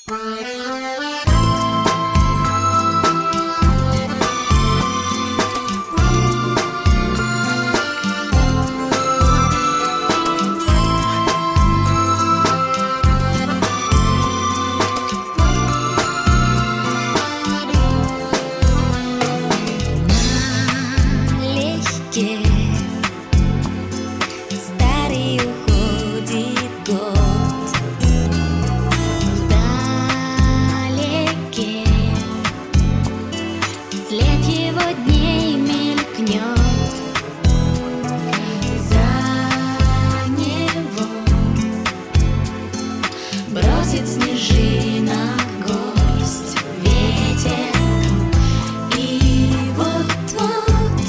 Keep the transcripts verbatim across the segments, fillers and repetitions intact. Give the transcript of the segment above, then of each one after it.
Старый уходит год, вдалеке след его дней мелькнет. За него бросит снежинок горсть ветер, и вот-вот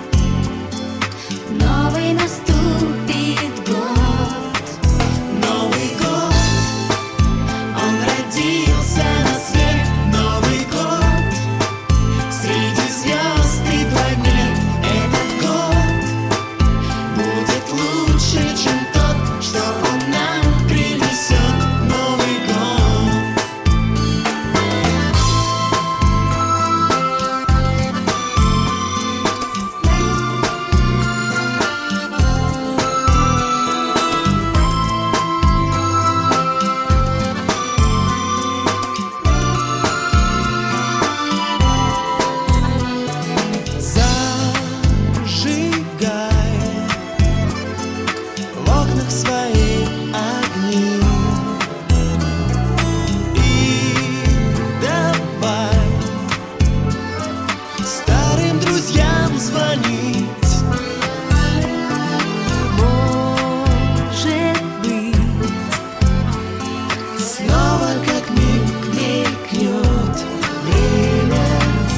новый наступит год. Новый год, он родился на свет. Новый год, среди звезд и планет. Этот год будет лучше, чем тот, что он нам принесет. Новый год. Зажигай в окнах свои огни и давай старым друзьям звонить. Может быть, Снова как миг мелькнет время,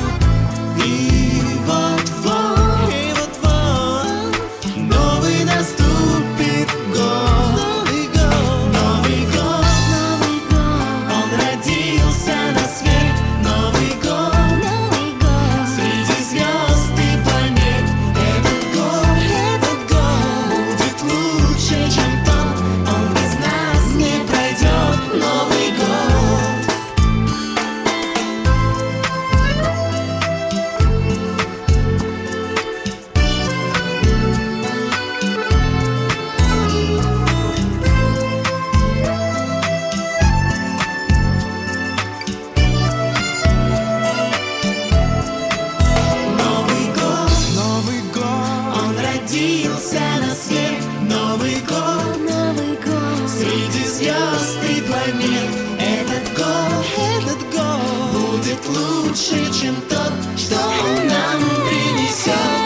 и вот-вот, и вот-вот новый наступит год. Новый год, Новый год, Новый год, он родился на свет. Новый год, Новый год, среди звезд и планет. Этот год, этот год будет лучше, чем тот. Он без нас не пройдет. Новый год. Новый год, Новый год, он родился на свет. Новый год, Новый год, среди звезд и планет. Этот год, этот год будет лучше, чем тот, что он нам принесет.